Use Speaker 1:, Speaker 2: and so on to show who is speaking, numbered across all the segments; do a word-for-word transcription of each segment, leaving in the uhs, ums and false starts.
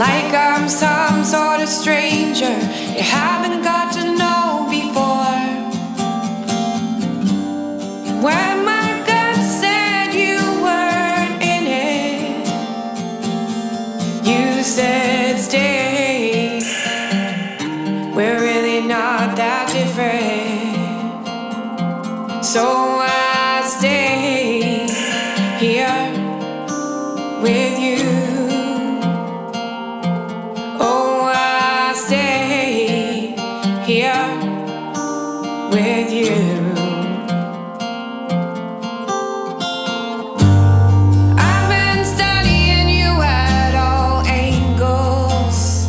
Speaker 1: like I'm some sort of stranger you haven't got to know before. When my gut said you weren't in it, you said stay. We're really not that different, so I stay here with you. Oh, I stay here with you. I've been studying you at all angles.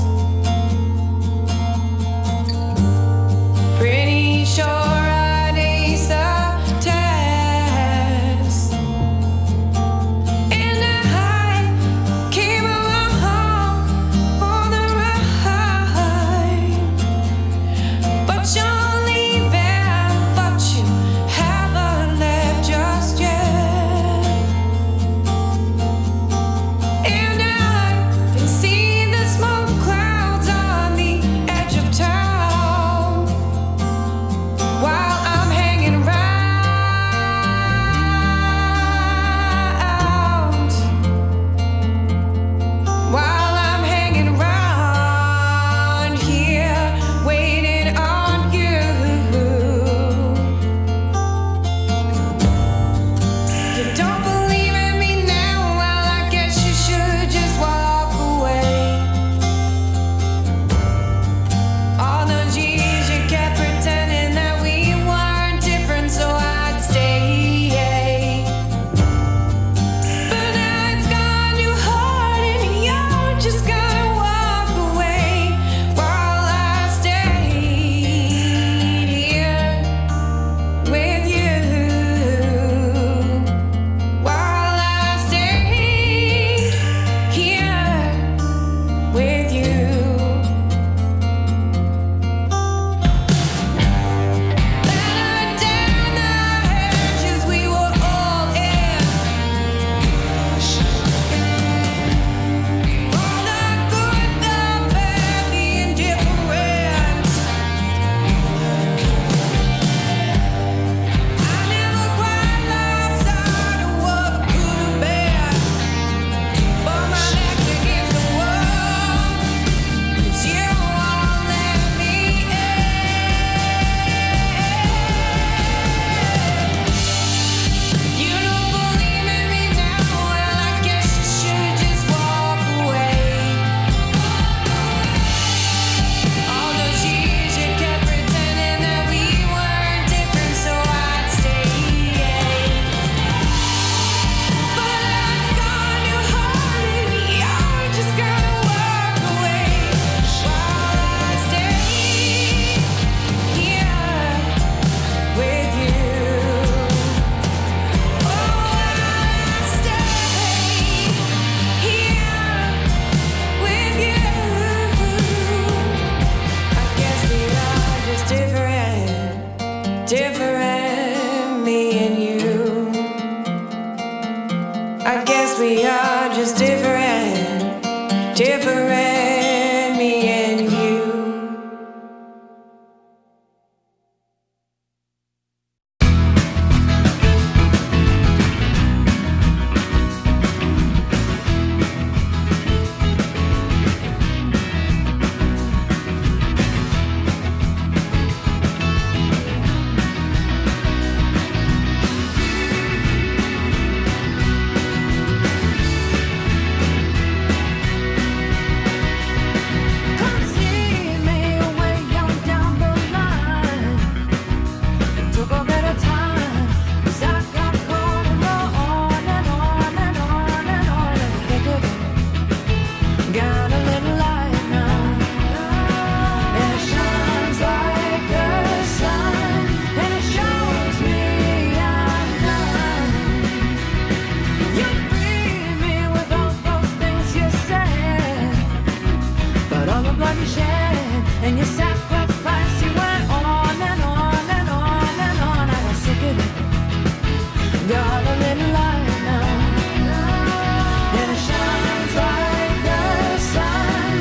Speaker 1: Pretty sure I'd ace the test. And I came along for the ride. But you're leaving, but you haven't left just yet. And I can see the smoke clouds on the edge of town while I'm hanging round, while I'm hanging round here, waiting on you. You don't believe in me now? Well, I guess you should just walk away. All those years you kept pretending that we weren't different, so I'd stay. But now it's gone, you hard and you're just gonna walk away while I stayed here with you. While I stayed here with you. Better down the hedges we were all in. All the good, the bad, the indifferent. I never quite lost sight of what could have been, but my neck's against the wall, 'cause you won't let me in. You don't believe in me now? Well, I guess you should just walk away. All those years you kept pretending that we weren't different, so I'd stay. But now it's gone, you hard and you're just gonna walk away while I stay here with you. Oh, I stay here with you. I guess we are just different, different, me and you. I guess we are just different, different, me and you.
Speaker 2: Got a little light now, and it shines like the sun.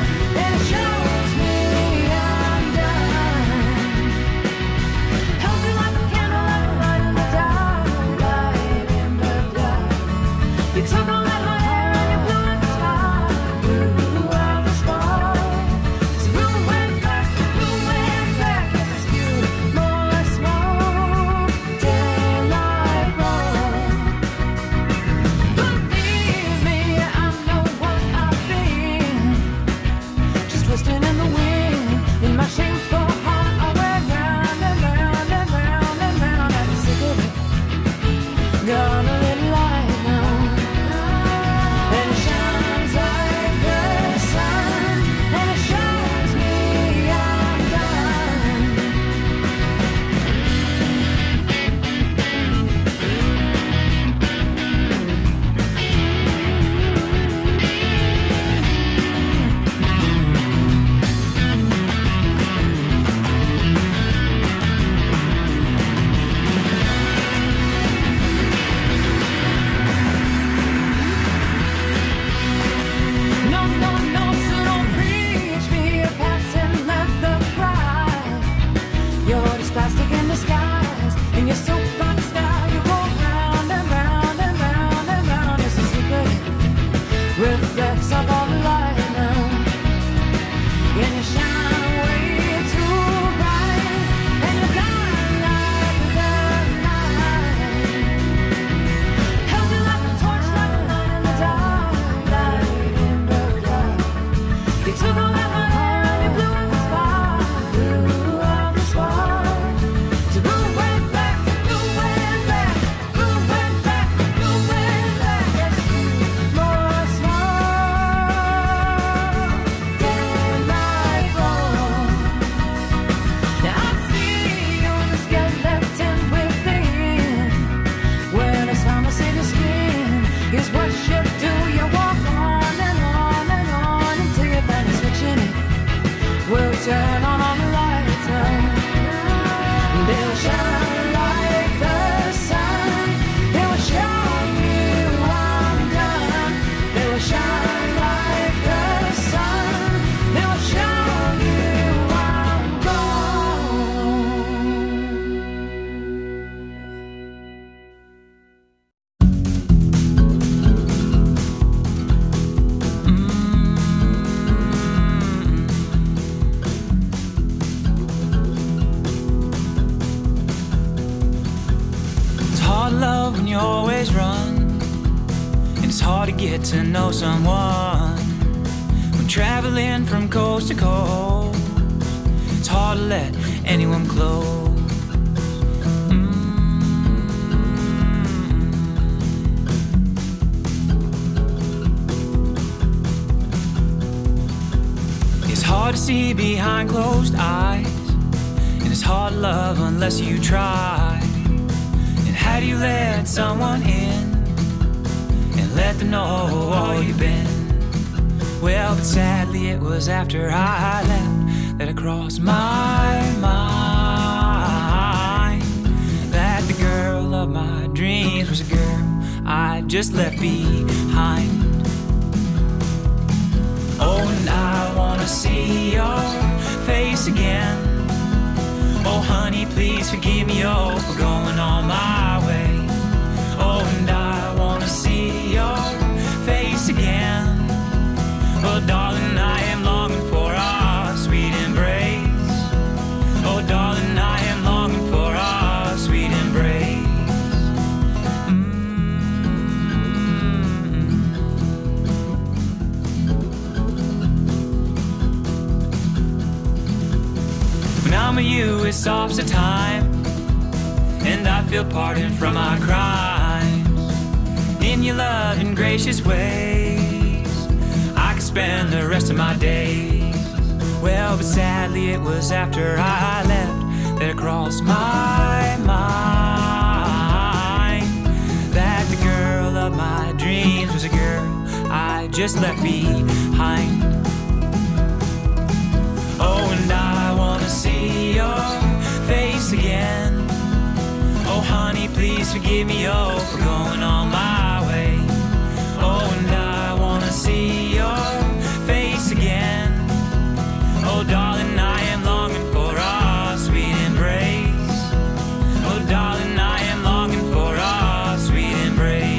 Speaker 1: My shameful heart, I went round and round and round and round. I'm sick of it. Got a little light now, and it shines like the sun, and it shows me I'm done. No, no, no, so don't preach me a patent leather pride. You're just plastic in disguise, and you're so fun style. You go round and round and round and round. It's a secret reflects of all the light now, and you shine way too bright, and you got like the night. Held you like a torch, like a light in the dark, light in the dark. You took away my hand, you blew out the spark, blew out the spark. So go way back, go way back, go way back, go way back. Yes, more small than my bone. Now I see you're the skeleton within. When it's time to see the skin, here's what you do. You walk on and on and on until you find a switch in it. We'll turn on all the lights now. They'll shine like the sun. They will show you I'm done. They will shine like the sun. They will show you I'm gone.
Speaker 2: It's hard love when you always run, and it's hard to get to know someone when traveling from coast to coast. It's hard to let anyone close. Mm. It's hard to see behind closed eyes, and it's hard to love unless you try. How do you let someone in and let them know all you've been? Well, but sadly it was after I left that it crossed my mind that the girl of my dreams was a girl I just left behind. Oh, and I wanna see your face again. Oh, honey, please forgive me, oh, for going on my way. Oh, and I wanna see your face again. Oh, darling, I am longing for our sweet embrace. Oh, darling, I am longing for our sweet embrace. When I'm with you, it's stops the time, and I feel pardoned from my crimes. In your loving, gracious ways, I could spend the rest of my days. Well, but sadly it was after I left that it crossed my mind that the girl of my dreams was a girl I just left behind. Oh, and I wanna see your face again. Oh, honey, please forgive me, oh, for going on my way. Oh, and I wanna see your face again. Oh, darling, I am longing for our sweet embrace. Oh, darling, I am longing for our sweet embrace.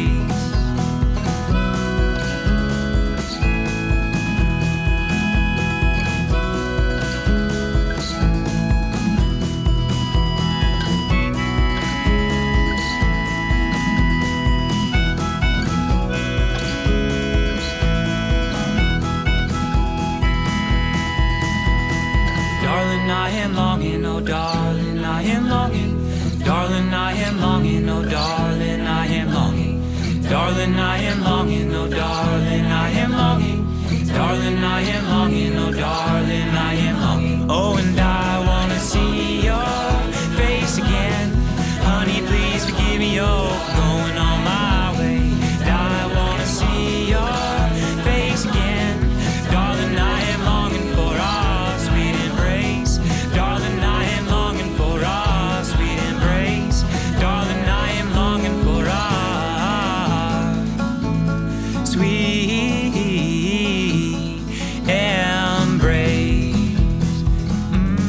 Speaker 2: darling, I am longing, oh darling, I am longing. Darling, I am longing, oh darling, I am longing. Darling, I am longing, oh darling, I am longing. Darling, I am longing, oh darling, I am longing. Oh, and I wanna see your face again. Honey, please forgive me, oh, for going on my way. And I wanna see your face again. Darling, I am longing for our sweet embrace. Darling, I am longing for our sweet embrace. Darling, I am longing for our sweet embrace. Mm.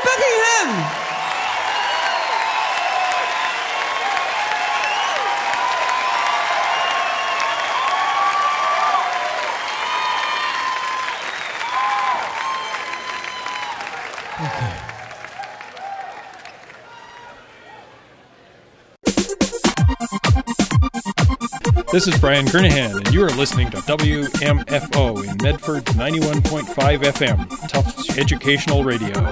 Speaker 3: Buckingham!
Speaker 4: This is Brian Kernahan, and you are listening to W M F O in Medford ninety-one point five F M, Tufts Educational Radio.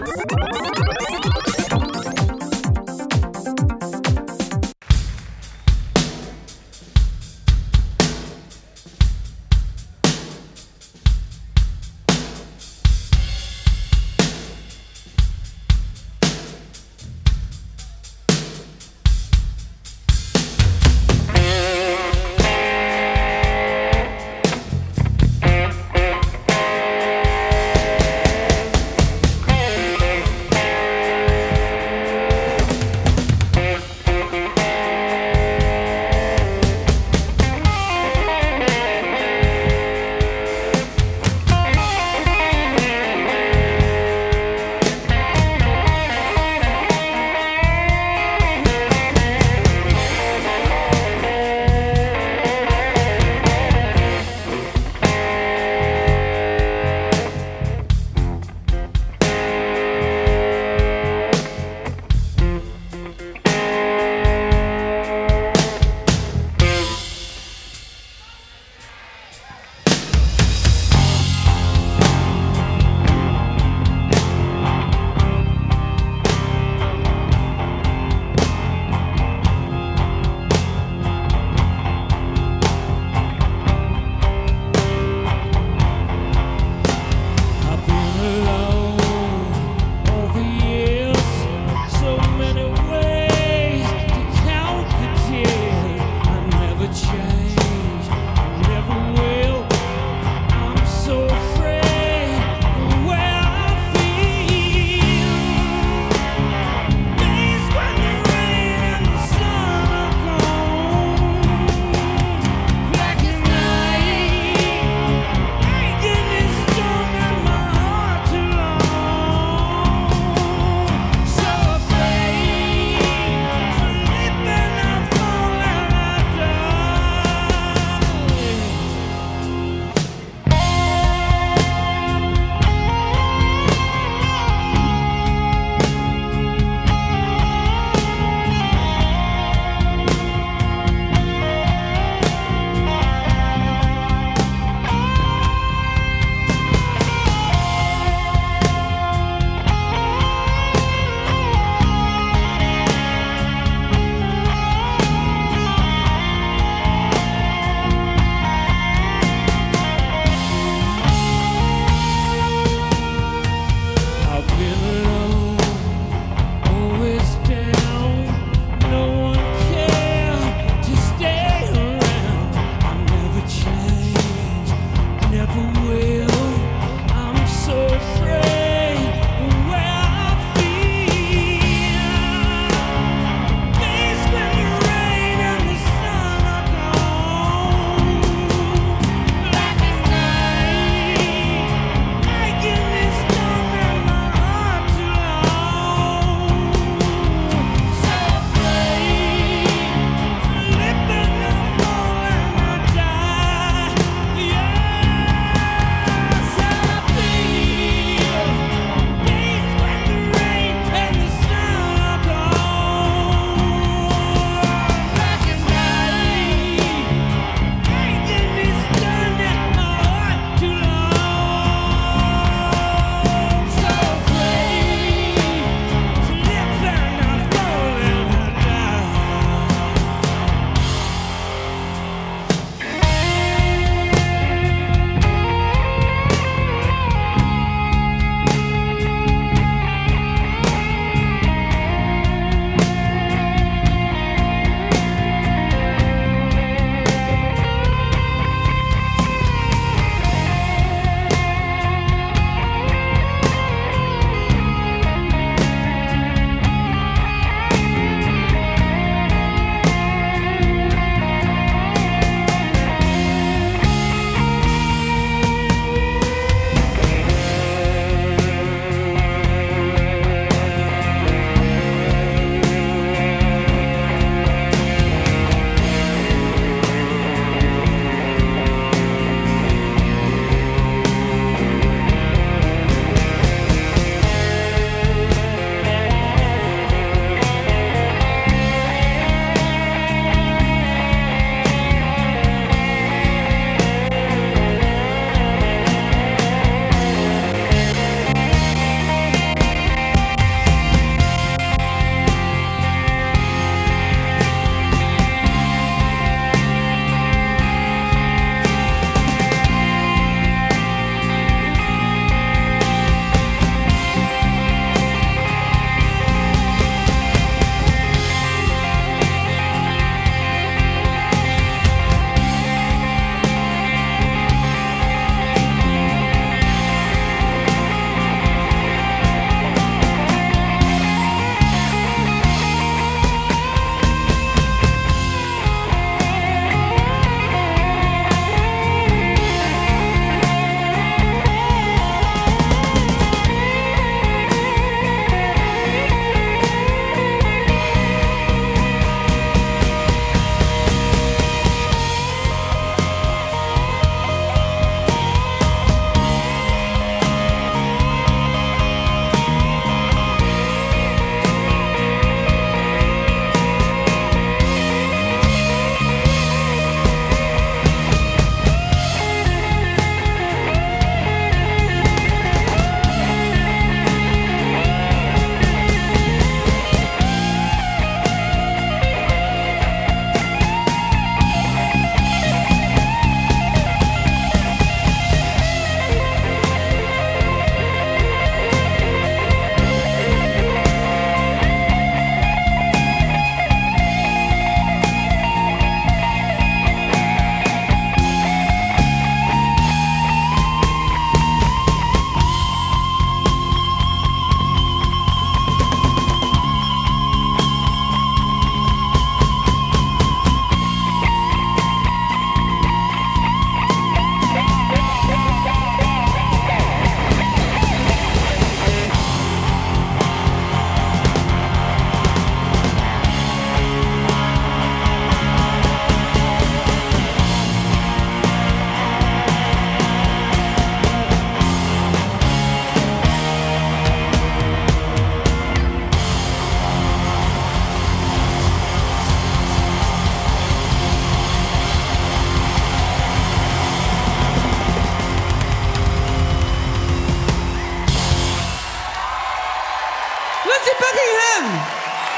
Speaker 3: Buckingham.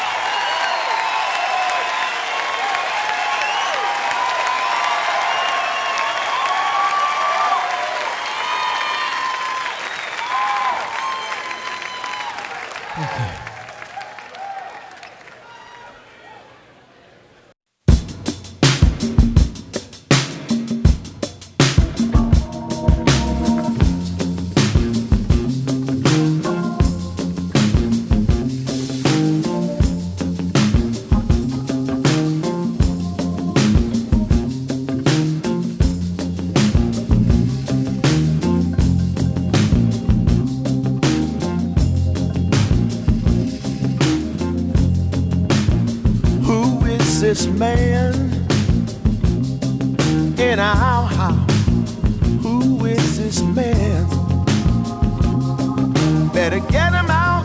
Speaker 5: This man in our house, who is this man? Better get him out.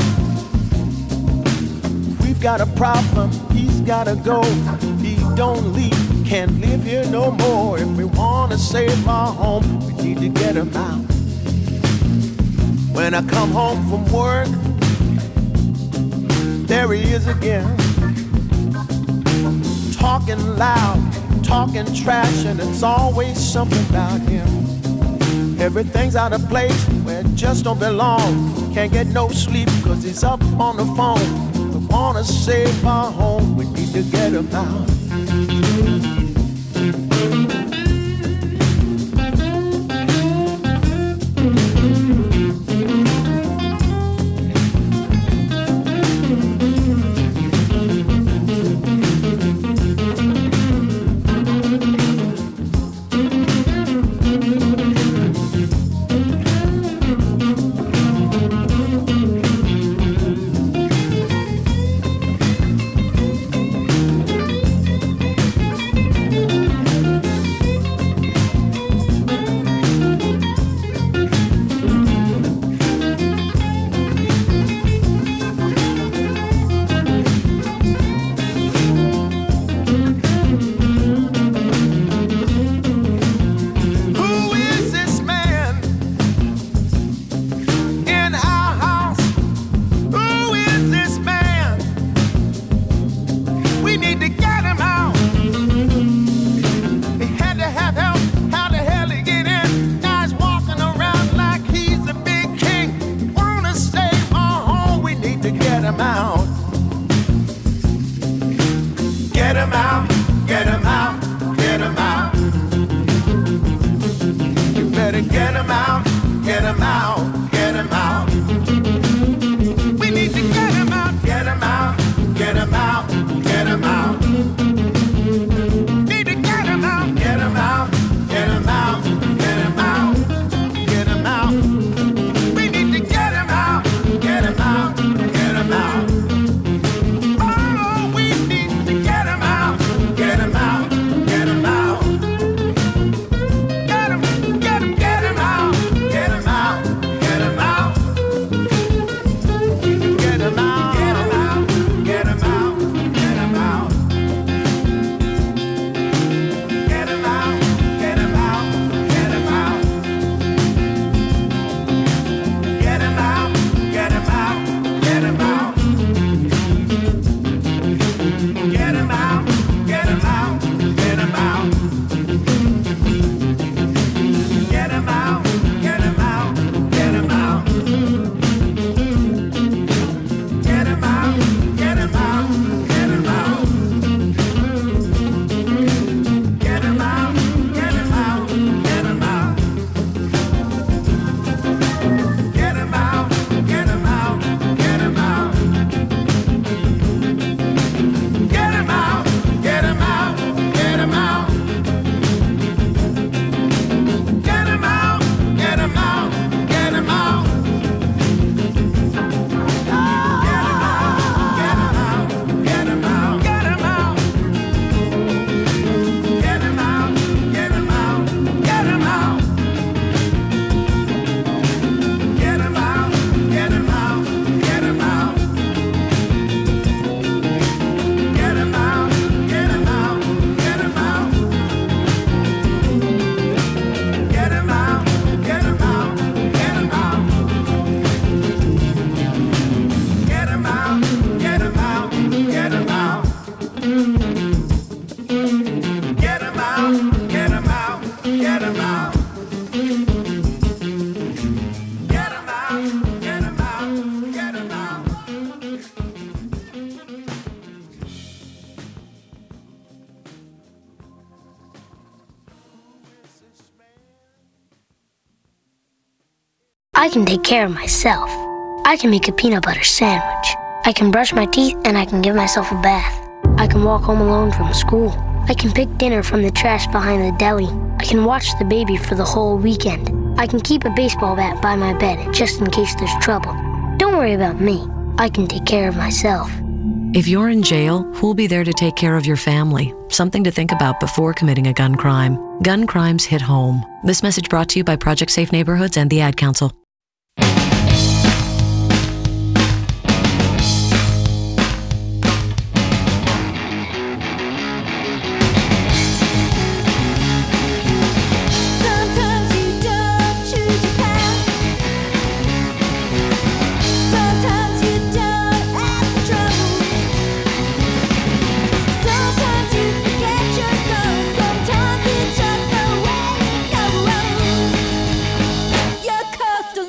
Speaker 5: We've got a problem, he's gotta go. If he don't leave, can't live here no more. If we wanna save our home, we need to get him out. When I come home from work, there he is again. Talking loud, talking trash, and it's always something about him. Everything's out of place where it just don't belong. Can't get no sleep cause he's up on the phone. We wanna save our home, we need to get him out.
Speaker 3: I can take care of myself. I can make a peanut butter sandwich. I can brush my teeth and I can give myself a bath. I can walk home alone from school. I can pick dinner from the trash behind the deli. I can watch the baby for the whole weekend. I can keep a baseball bat by my bed just in case there's trouble. Don't worry about me. I can take care of myself.
Speaker 6: If you're in jail, who'll be there to take care of your family? Something to think about before committing a gun crime. Gun crimes hit home. This message brought to you by Project Safe Neighborhoods and the Ad Council.
Speaker 1: Sometimes you don't choose your path. Sometimes you don't have trouble. Sometimes you forget your goals. Sometimes it's just the way it goes. You're cursed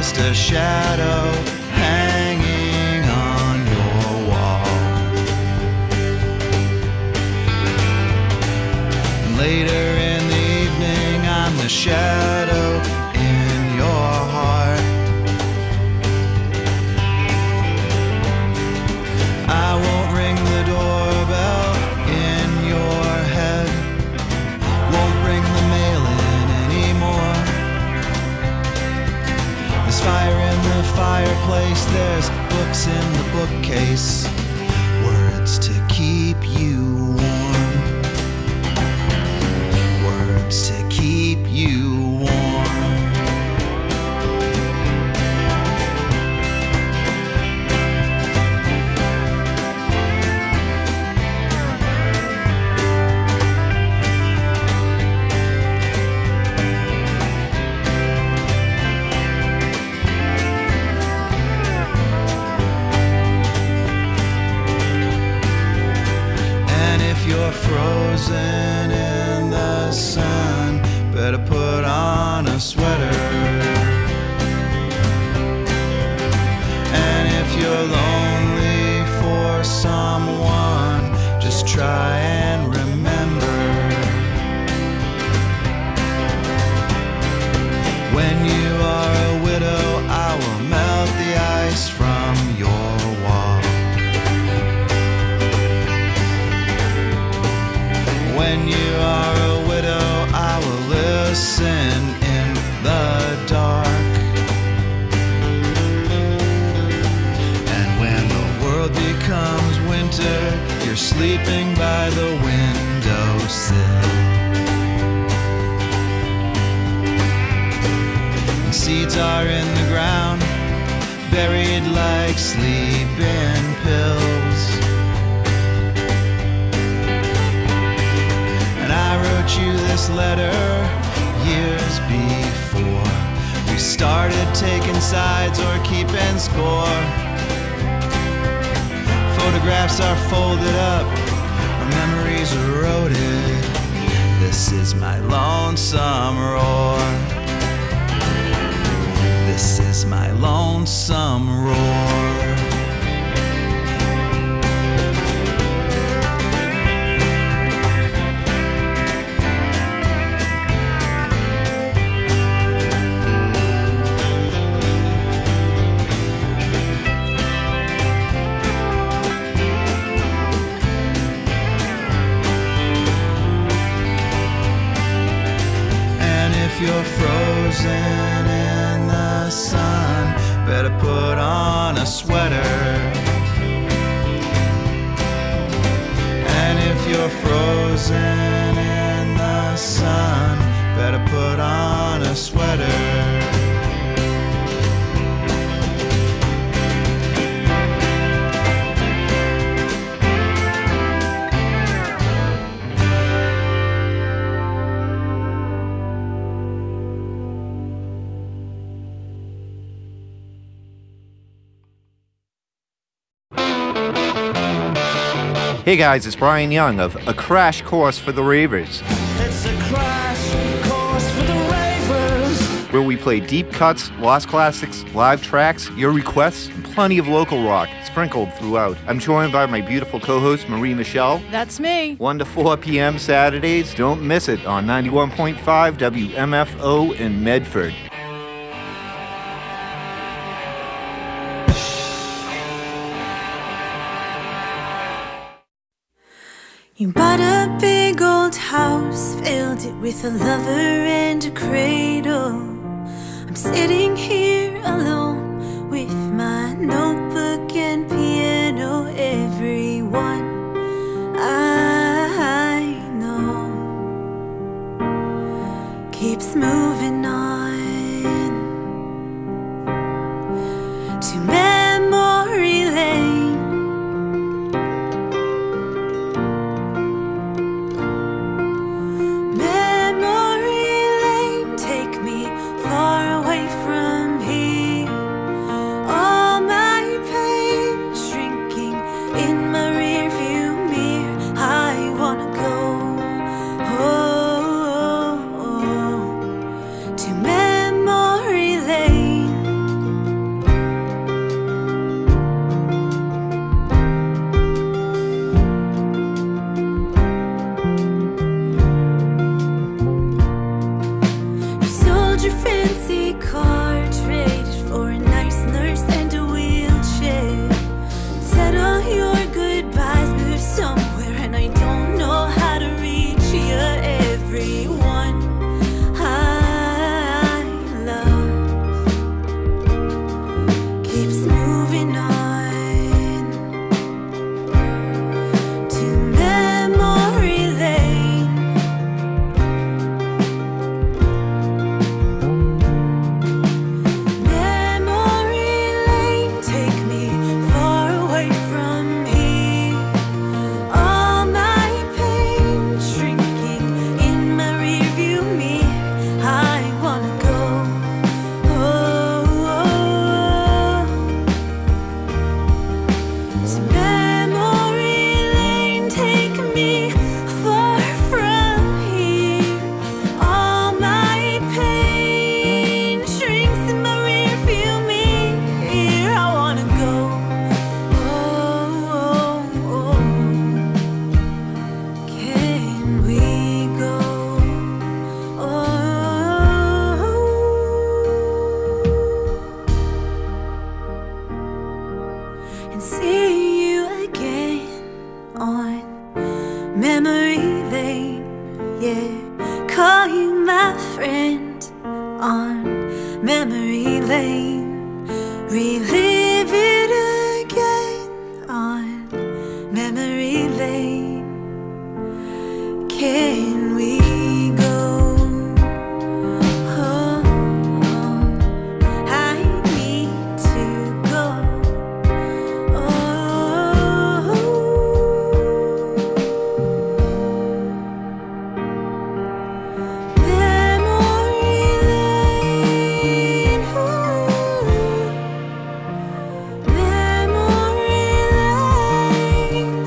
Speaker 7: just a shadow hanging on your wall. And later in the evening, I'm the shadow in your heart. I won't ring the doorbell in your head, won't bring the mail in anymore. There's fire in the fireplace, there's books in the bookcase, words to keep you warm, words to keep you warm. You're frozen in the sun, better put on a sweater. And if you're lonely for someone, just try and remember, when you are a widow, I will melt the ice from your wall. When you are a widow, I will listen in the dark. And when the world becomes winter, you're sleeping by the windowsill. And seeds are in the ground, buried like sleeping pills. I wrote you this letter years before we started taking sides or keeping score. Photographs are folded up, our memories eroded. This is my lonesome roar. This is my lonesome roar. If you're frozen in the sun, better put on a sweater. And if you're frozen in the sun, better put on a sweater.
Speaker 8: Hey guys, it's Brian Young of A Crash Course for the Ravers.
Speaker 5: It's a crash course for the ravers,
Speaker 8: where we play deep cuts, lost classics, live tracks, your requests, and plenty of local rock sprinkled throughout. I'm joined by my beautiful co-host, Marie Michelle.
Speaker 9: That's me.
Speaker 8: one to four p.m. Saturdays. Don't miss it on ninety-one point five W M F O in Medford.
Speaker 1: You bought a big old house, filled it with a lover and a cradle. I'm sitting here alone with my notebook and piano. Everyone I know keeps moving on to memory lane. To yeah, call you my friend on memory lane. Relive it again on memory lane. Can we go home? I need to go. Oh, memory lane. Ooh. Memory lane.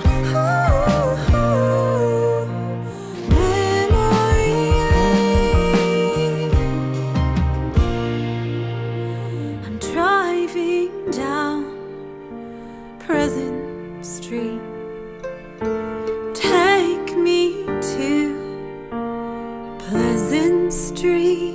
Speaker 1: Ooh. Memory lane. I'm driving down Pleasant Street. Take me to Pleasant Street.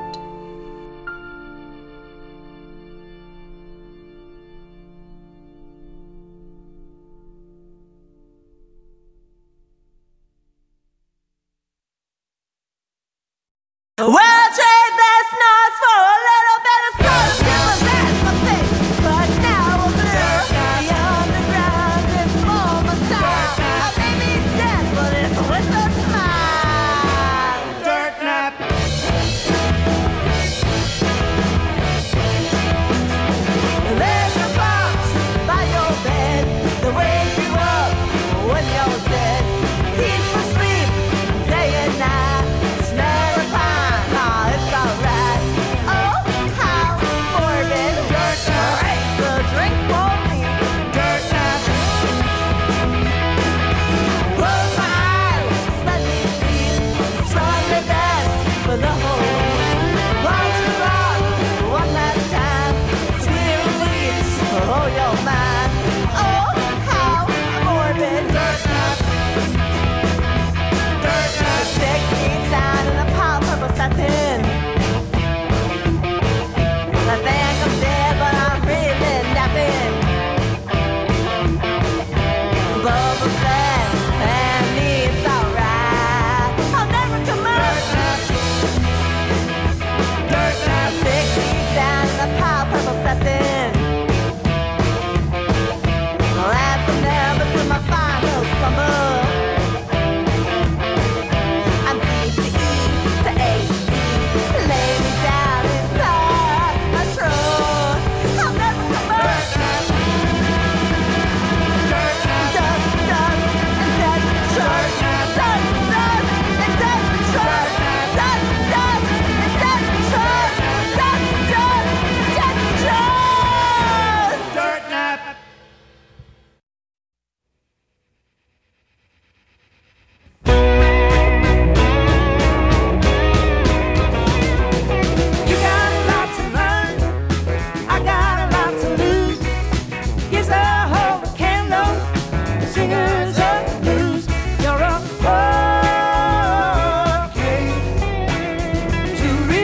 Speaker 1: Well, trade this noise for a little bit of solitude. That's my thing. But now I'm blue. The underground is for my style. I may be dead, but it's with a smile. Dirt nap. There's a box by your bed to wake you up when you're dead. Peaceful sleep, day and night. Smell of pine, oh, it's alright. Oh, how morbid. Dirt nap. Raise the drink for me. Dirt nap. Close my eyes, just let me sleep. Sunday best for the whole week. Watch me rock one last time. Sweet release, oh, your mind. Oh, how morbid. Dirt nap. Dirt nap. Six feet down in a pile purple satin. I think I'm dead, but I'm really napping. Bubble fat and me, it's alright. I'll never come out. Dirt nap. Six feet down in a pile purple satin. Last from never to my final summer. I'm D to E to H D. Lay me down inside my truck. I'll never come back. Dust, dust, and dead church. Dust, dust, and dead church. Dust, dust, and dead church. Dust, dust, and dead church.
Speaker 5: Dirt nap.
Speaker 1: You got a lot to learn. I got a lot to lose. Here's the whole candle. The singers of the blues. You're a okay to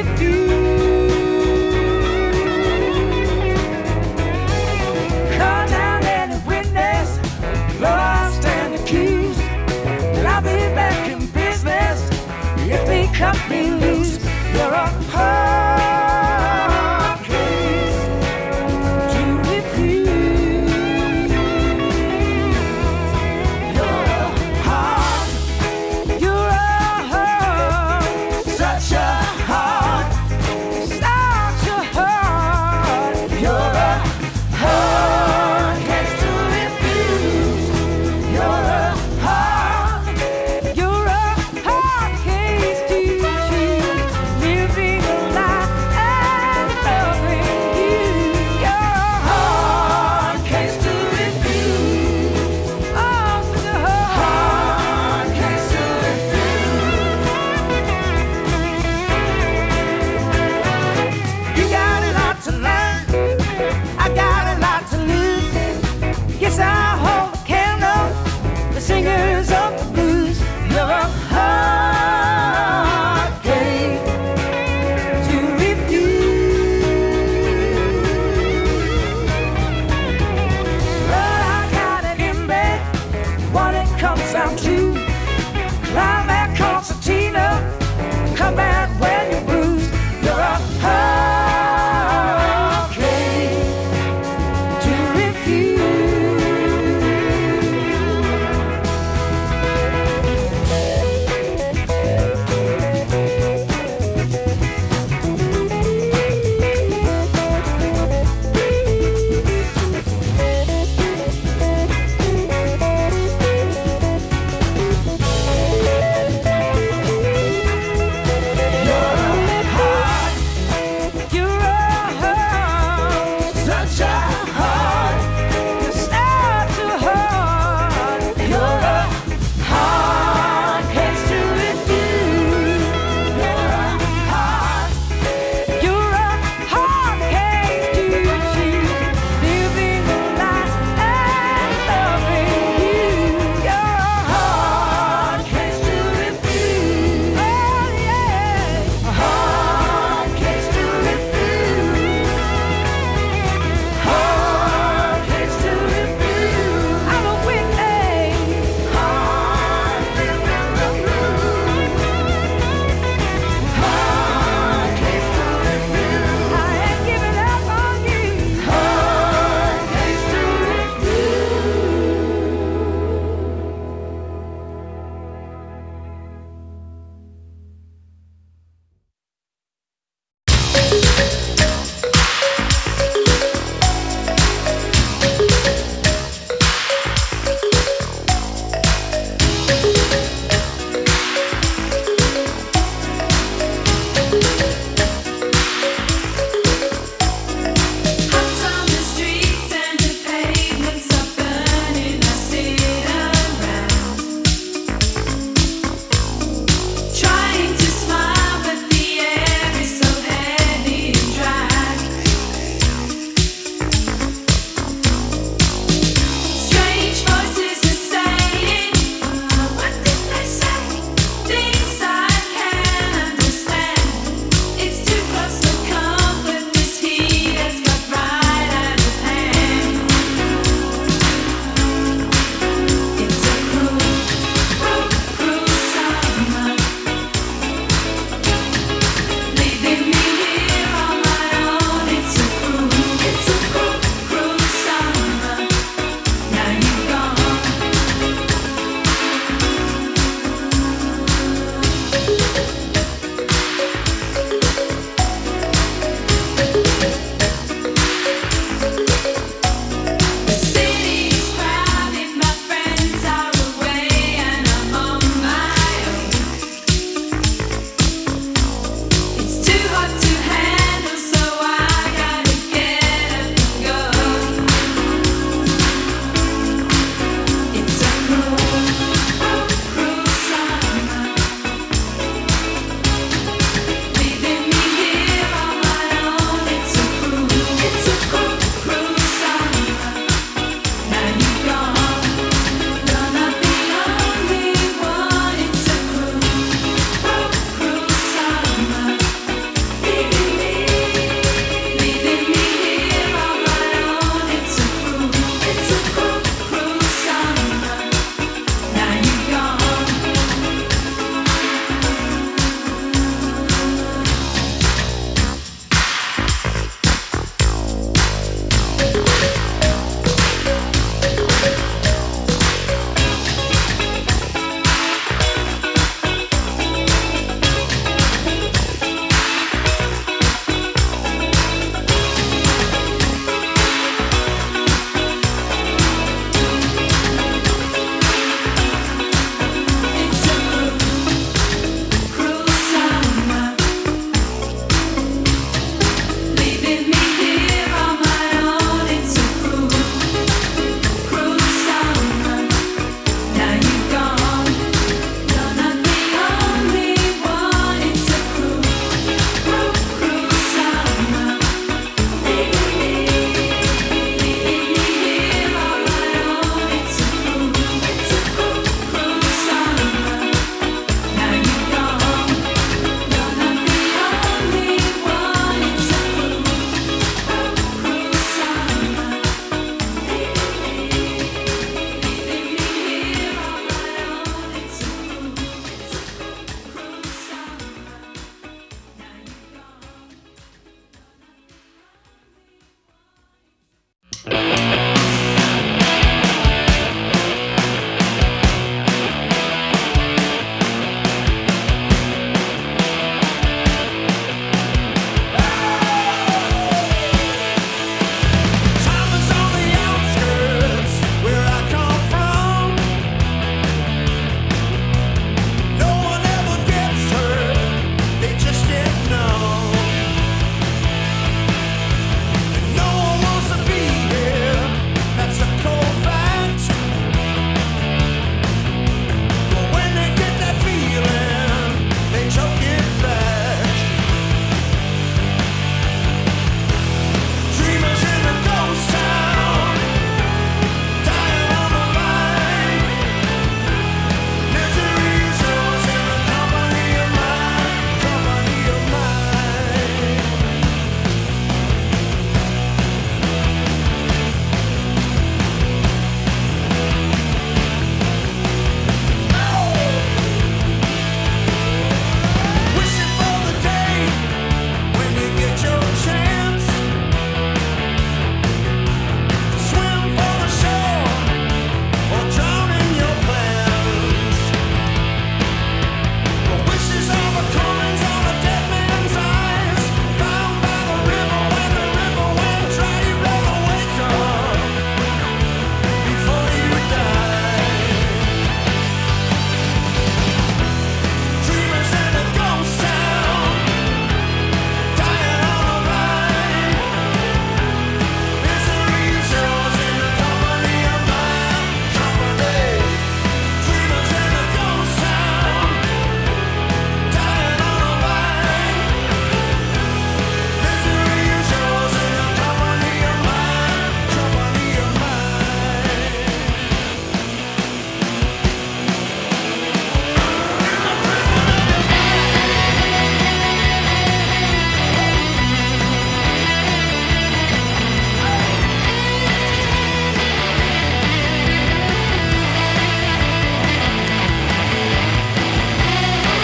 Speaker 1: refuse. Call down any witness, lost and accused. And I'll be back in business if they cut me loose.